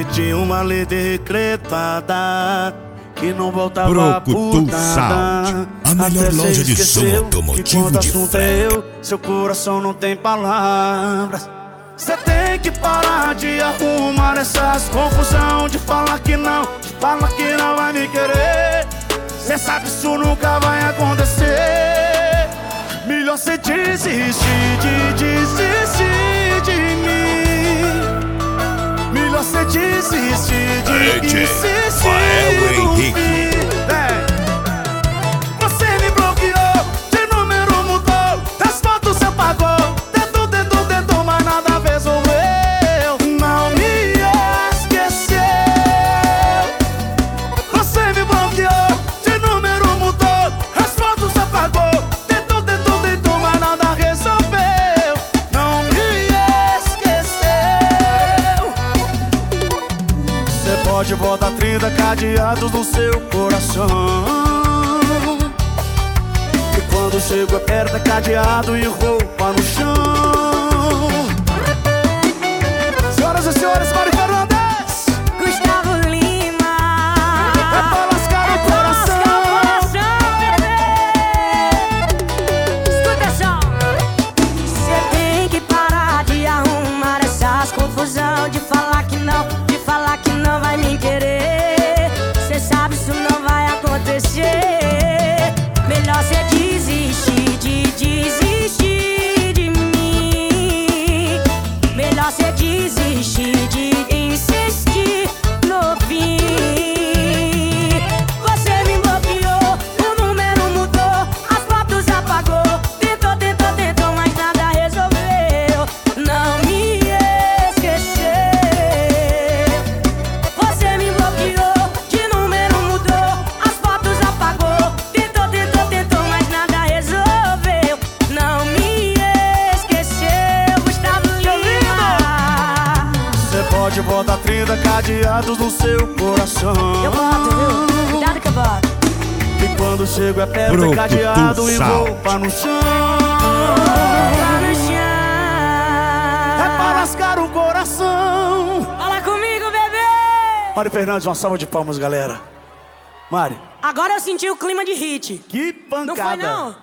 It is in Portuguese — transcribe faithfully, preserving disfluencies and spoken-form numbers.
que tinha uma lei decretada que não voltava Brucutu por nada. Sound, a melhor Até loja cê de som esqueceu automotivo que quando de assunto é eu, seu coração não tem palavras. Cê tem que parar de arrumar essas confusão, de falar que não, de falar que não vai me querer. Cê sabe isso nunca vai acontecer. Melhor cê desistir de desistir de mim. Melhor cê desistir de insistir no fim. Você me bloqueou, de número mudou, das fotos você apagou. Tentou, tentou, tentou, mas nada resolveu. Não me esqueceu. Você me bloqueou, de número mudou, as fotos você apagou. Tentou, tentou, tentou, mas nada resolveu. Não me esqueceu. Você pode botar trinta cadeados no seu coração. Quando chego aperta cadeado e roupa no chão. Senhoras e senhores, Mari Fernandes, Gustavo Lima. É pra lascar o coração, Escuta só. Cê tem que parar de arrumar essas confusão, de falar que não, de falar que não vai me querer. Cê sabe isso não vai acontecer. Melhor cê desistir de desistir de mim. Melhor cê desistir de insistir no fim. Você me bloqueou, o número mudou, as fotos apagou. Tentou, tentou, tentou, mas nada resolveu. Não me esqueceu. Você me bloqueou, de número mudou, as fotos apagou. Tentou, tentou, tentou, mas nada resolveu. Não me esqueceu. Gustavo Lima. Você pode botar trinta cadeados no seu coração. Eu boto, viu? Cuidado que eu boto. E quando chego aperta Brucutu cadeado e Sound. roupa no chão. Tá no chão. É pra lascar o coração. Fala comigo, bebê. Mari Fernandes, uma salva de palmas, galera. Mari, Agora eu senti o clima de hit. que pancada. Não foi, não?